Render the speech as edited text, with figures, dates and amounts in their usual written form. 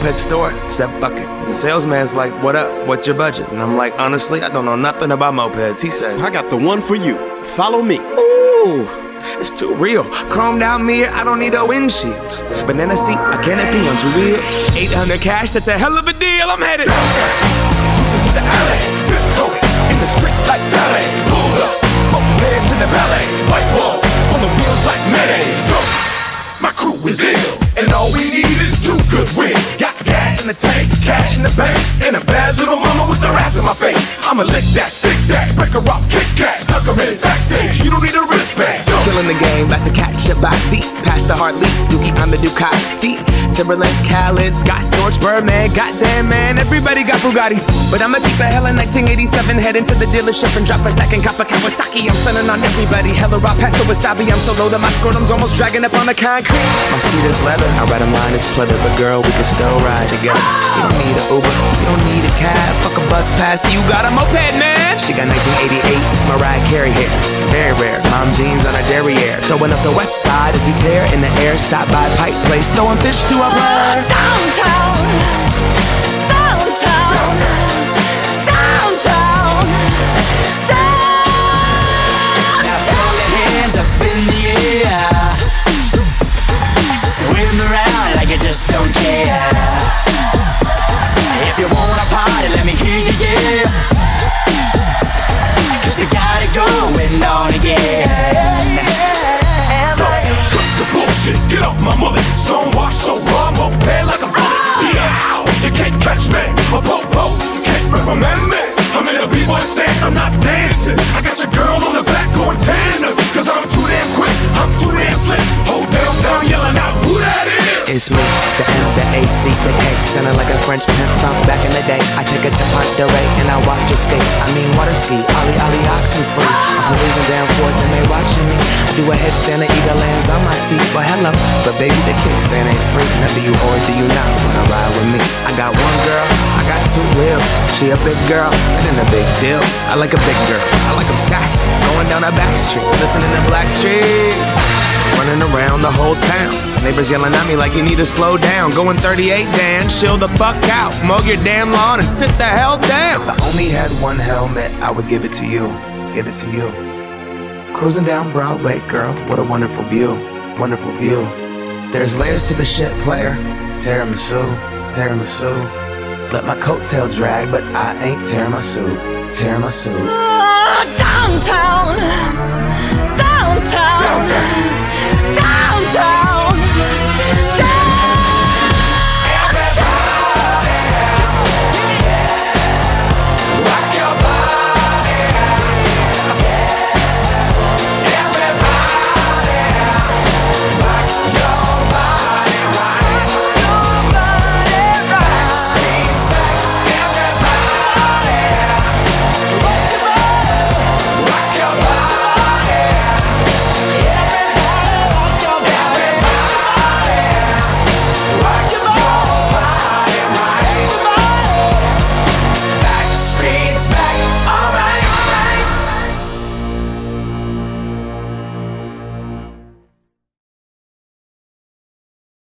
moped store, except bucket. The salesman's like, what up, what's your budget? And I'm like, honestly, I don't know nothing about mopeds. He said, I got the one for you. Follow me. ooh, it's too real. Chromed out mirror, I don't need a windshield. Banana seat, a canopy on 2 wheels. 800 cash, that's a hell of a deal. I'm headed downtown, cruising through the alley, tiptoeing in the street like ballet. Pulled up, moped to the ballet, white walls on the wheels like mayonnaise. My crew is ill, and all we need is 2 good wins. Got gas in the tank, cash in the bank, and a bad little mama with her ass in my face. I'ma lick that, stick that, break her off, kick that, stuck her in backstage. You don't need a wristband. Killing the game, about to catch a body. Past the hard leap, Dookie, I'm the Ducati. Timberland, Khaled, Scott Storch, Birdman. Goddamn man, everybody got Bugattis, but I'ma keep a hell in 1987. Head into the dealership and drop a stack in copper Kawasaki. I'm stunning on everybody. Hella raw pasta wasabi. I'm so low that my scrotum's almost dragging up on the concrete. My seat is leather, I ride a line, it's pleather. But girl, we can still ride together. You don't need an Uber, you don't need a cab. Fuck a bus pass, you got a moped, man. She got 1988 Mariah Carey hair, very rare. Mom jeans on her derriere. Throwing up the west side as we tear in the air. Stop by Pike Place, throwing fish to a player. Downtown, downtown, downtown, downtown. Now throw your hands up in the air. Around like you just don't care. If you wanna party, let me hear you, yeah. Cause we got it going on again. Cut the bullshit, get off my mullet. Stonewash so raw, moped like a bullet. Yeah, you can't catch me. A po-po, can't reprimand me. I'm in a b-boy stance, I'm not dancing. I got your girl on the back going tandem. Cause I'm too damn quick, I'm too damn slick. Hold down yelling out, who that is? It's me, the M, the AC, the K. Sounding like a French pimp from back in the day. I take her to Ponderay and I watch her skate. I mean water ski, ollie, oxen free. I'm cruising down forth and they watching me. I do a headstand and either lands on my seat. Well hello, but baby the kickstand ain't free. Now do you or do you not wanna ride with me? I got one girl, I got 2 wheels. She a big girl, that ain't a big deal. I like a big girl, I like them sassy. Going down that back street, listening to Blackstreet. Running around the whole town. Neighbors yelling at me like you need to slow down. Going 38, Dan, chill the fuck out. Mow your damn lawn and sit the hell down. If I only had one helmet, I would give it to you. Give it to you. Cruising down Broadway, girl, what a wonderful view. Wonderful view. There's layers to the shit, player. Tiramisu, tiramisu. Let my coattail drag, but I ain't tearing my suit. Tearing my suit. Downtown, downtown, downtown.